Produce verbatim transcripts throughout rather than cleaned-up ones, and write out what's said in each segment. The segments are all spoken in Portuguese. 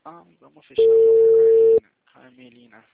Ah, vamos fechar logo, Carmelina. Carmelina.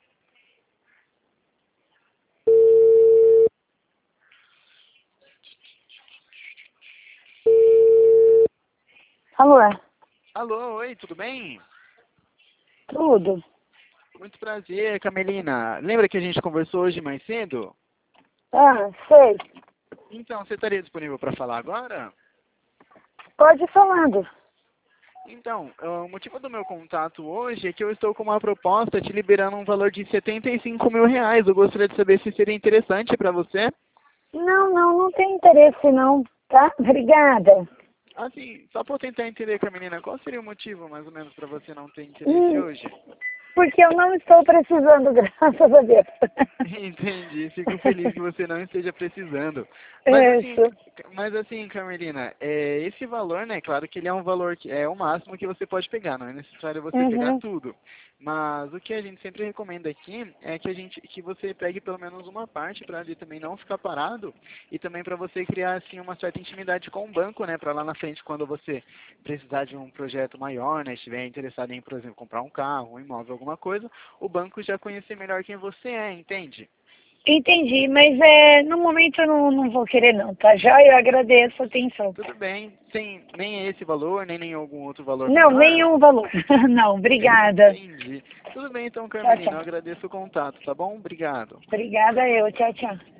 Alô, Alô, oi, tudo bem? tudo? Muito prazer, Carmelina. Lembra que a gente conversou hoje mais cedo? Ah, sei. Então, você estaria disponível para falar agora? Pode ir falando. Então, o motivo do meu contato hoje é que eu estou com uma proposta te liberando um valor de setenta e cinco mil reais. Eu gostaria de saber se seria interessante para você. Não, não, não tem interesse não, tá? Obrigada. Assim, só para eu tentar entender, Carmelina, qual seria o motivo, mais ou menos, para você não ter interesse Hum, hoje? porque eu não estou precisando, graças a Deus. Entendi, fico feliz que você não esteja precisando. Mas assim, Isso. mas assim, Carmelina, é, esse valor, né, claro que ele é um valor que é o máximo que você pode pegar, não é necessário você pegar Uhum. tudo. Mas o que a gente sempre recomenda aqui é que a gente que você pegue pelo menos uma parte para ali também não ficar parado e também para você criar assim uma certa intimidade com o banco, né, para lá na frente quando você precisar de um projeto maior, né, estiver interessado em, por exemplo, comprar um carro, um imóvel, alguma coisa, o banco já conhecer melhor quem você é, entende? Entendi, mas é, no momento eu não, não vou querer não, tá? Já eu agradeço a atenção. Tudo bem, sem nem esse valor, nem nenhum algum outro valor Não, menor? nenhum valor. Não, obrigada. Entendi. Tudo bem então, Tchau, Carmelina, eu tchau. agradeço o contato, tá bom? Obrigado. Obrigada eu. Tchau, tchau.